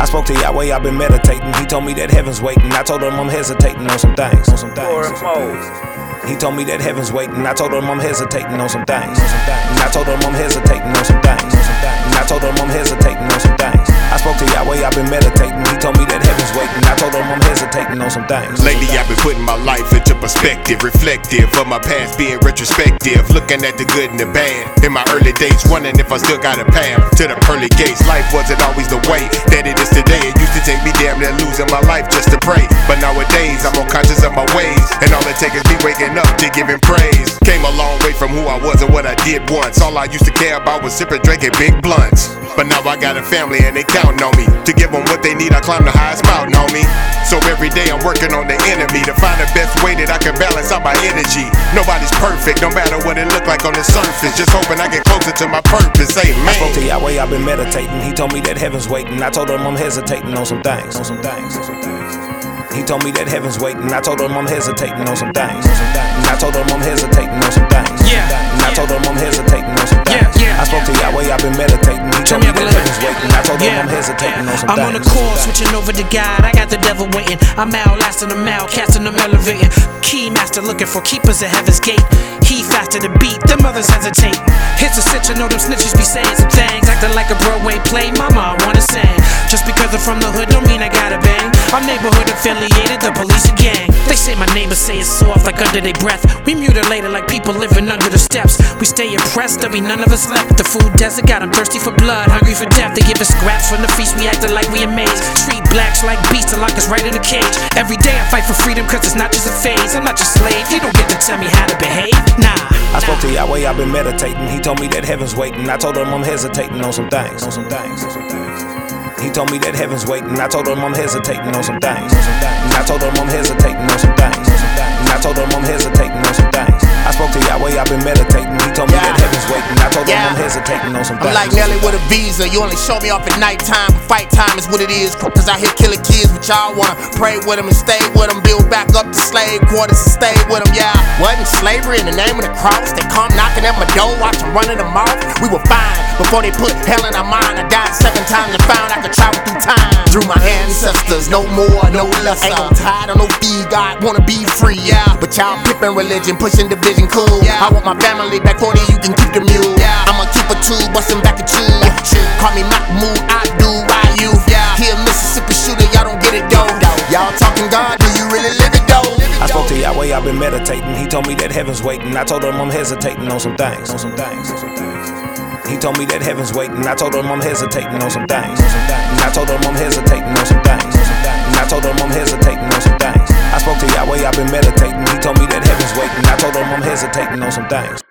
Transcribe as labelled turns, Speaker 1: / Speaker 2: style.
Speaker 1: spoke to Yahweh, I've been meditating. He told me that heaven's waiting. I told him I'm hesitating on some things. He told me that heaven's waiting. I told him I'm hesitating on some things. And I told him I'm hesitating on some things. And I told him I'm hesitating on some things. I spoke to Yahweh, I've been meditating. He told me that heaven's waiting. I told him I'm hesitating on some things.
Speaker 2: Lately I've been putting my life into perspective, reflective of my past being retrospective, looking at the good and the bad. In my early days, wondering if I still got a path to the pearly gates. Life wasn't always the way that it is today. It used to take me damn near losing my life just to pray, but nowadays I'm more conscious of my ways, and all it takes is me waking up to give him praise. Came a long way from who I was and what I did once. All I used to care about was sipping, drinking big blunts. But now I got a family and they counting on me to give them what they need. I climb the highest mountain, homie. So every day I'm working on the enemy to find the best way that I can balance out my energy. Nobody's perfect, no matter what it look like on the surface. Just hoping I get closer to my purpose. Amen.
Speaker 1: I spoke to Yahweh, I've been meditating. He told me that heaven's waiting. I told him I'm hesitating on some things. He told me that heaven's waiting. I told him I'm hesitating on some things. And I told him I'm hesitating on some things. And I told him I'm hesitating on some things. I spoke to Yahweh, I've been meditating. He told me that heaven's waiting. I told him I'm hesitating on some things.
Speaker 3: I'm on the course, switching over to God. I got the devil waiting. I'm outlasting them, outcasting them, elevating. Key master looking for keepers at heaven's gate. He faster to beat, them others hesitate. Hits a cinch, I know them snitches be saying some things. Acting like a Broadway play, mama, I wanna sing. Just because I'm from the hood don't mean I gotta bang. I'm neighborhood affiliated, the police a gang. They say my neighbors say it's soft like under their breath. We mutilated like people living under the steps. We stay impressed, there'll be none of us left. The food desert got them thirsty for blood, hungry for death. They give us scraps from the feast, we acting like we amazed. Treat blacks like beasts and lock us right in a cage. Every day I fight for freedom cause it's not just a phase. I'm not your slave, you don't get to tell me how to behave. Nah.
Speaker 1: I spoke to Yahweh, I've been meditating. He told me that heaven's waiting. I told him I'm hesitating on some things. He told me that heaven's waiting. I told him I'm hesitating on some things. And I told him I'm hesitating on some things. And I told him I'm hesitating on some things. I spoke to Yahweh, I've been meditating. He told me that heaven's waiting. I told him I'm hesitating on some things.
Speaker 4: I'm like Nelly with a visa. You only show me off at nighttime, but fight time is what it is. Cause I hear killing kids, but y'all wanna pray with them and stay with them. Build back up the slave quarters and stay with them, yeah. Wasn't slavery in the name of the cross? They come knocking at my door, watch them running them off. We were fine before they put hell in our mind. I died 7 times and found I could travel through time. Through my ancestors, no more, no less. Ain't no tide or no fee, God wanna be free, yeah. But y'all pippin' religion, pushing division, cool. Yeah. I want my family back 40, you can keep the mule. Yeah. I'ma keep a two, bustin' back at you. Call me Mahmoud, I do, why you? Yeah. He a Mississippi shooter, y'all don't get it though. Y'all talking God, do you really live it though?
Speaker 1: I spoke to Yahweh, I've been meditating. He told me that heaven's waiting. I told him I'm hesitating on some things. He told me that heaven's waiting. I told him I'm hesitating on some things. And I told him I'm hesitating on some things. And I told him I'm hesitating on some things. I spoke to Yahweh, I've been meditating. He told me that heaven's waiting. I told him I'm hesitating on some things.